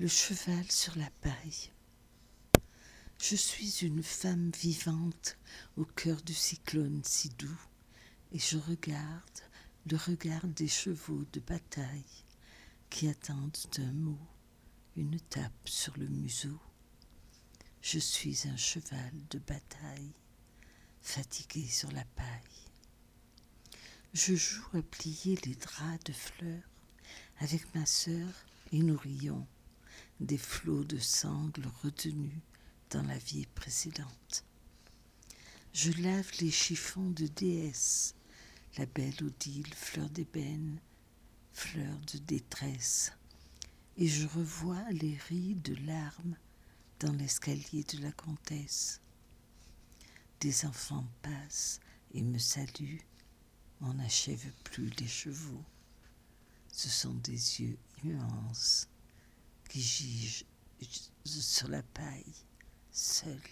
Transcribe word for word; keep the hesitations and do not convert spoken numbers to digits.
Le cheval sur la paille. Je suis une femme vivante au cœur du cyclone si doux, et je regarde le regard des chevaux de bataille qui attendent d'un mot une tape sur le museau. Je suis un cheval de bataille, fatigué sur la paille. Je joue à plier les draps de fleurs avec ma sœur et nous rions des flots de sangles retenus dans la vie précédente. Je lave les chiffons de déesse, la belle Odile, fleur d'ébène, fleur de détresse, et je revois les rides de larmes dans l'escalier de la comtesse. Des enfants passent et me saluent, on n'achève plus les chevaux. Ce sont des yeux immenses qui gigent sur la paille, seuls.